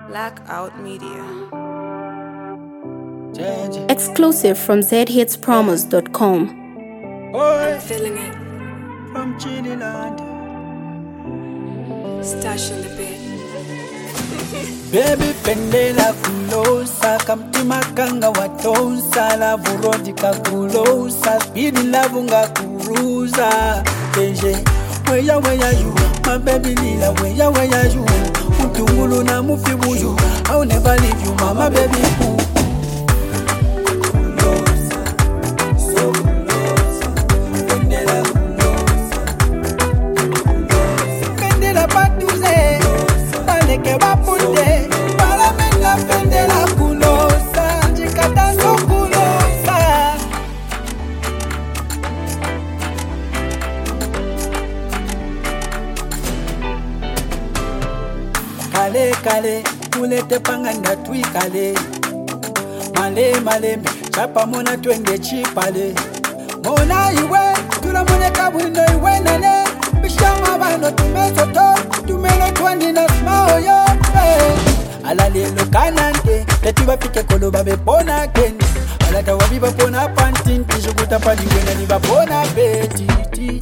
Blackout Media. Exclusive from zhitspromos.com. I'm feeling it. From Chiniland. Stash in the bed. Baby pendela kulosa kamtima kanga watonsa la vurodika kulosa speed lavunga kuruza deje weya you my baby lila weya you utungulu na mufibu you I'll never leave you mama baby ooh. Kale, mulete panganda tuikale Male, chapa mona twende chipale Mona iwe, tula mone kabulino iwe nane Bishama bano tumesoto, tumelo twandi na smao yo Alalelo kanante, tetiba pike kolo babe pona kendi Alata wabiba pona pantinti, shukuta pandi wena niba pona betiti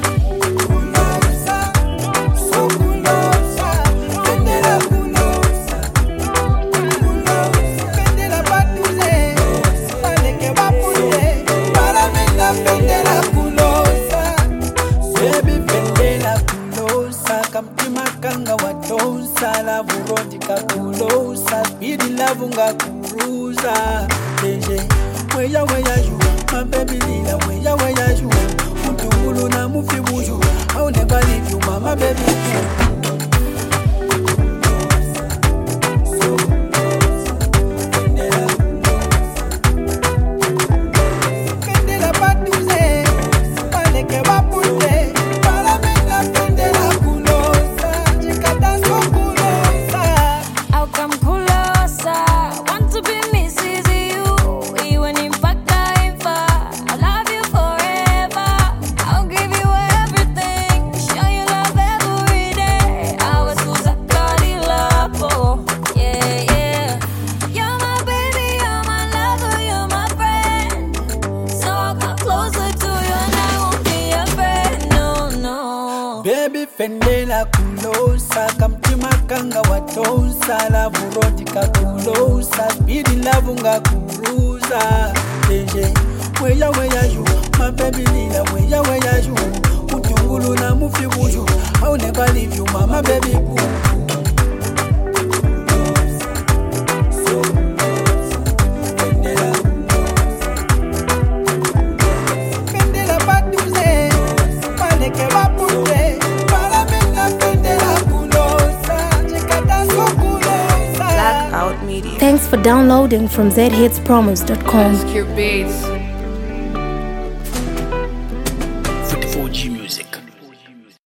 la vurodika kulosa speed lavunga kuruza deje weya you my baby lila weya you utungulu na mufibu you I'll never leave you mama baby Baby fendela kulosa kamtima kanga watonsa la vurodika kulosa speed lavunga kuruza deje weya you my baby lila weya you utungulu na mufibu you I'll never leave you mama baby ooh. Blackout Media. Thanks for downloading from zhitspromos.com. Secure Beats.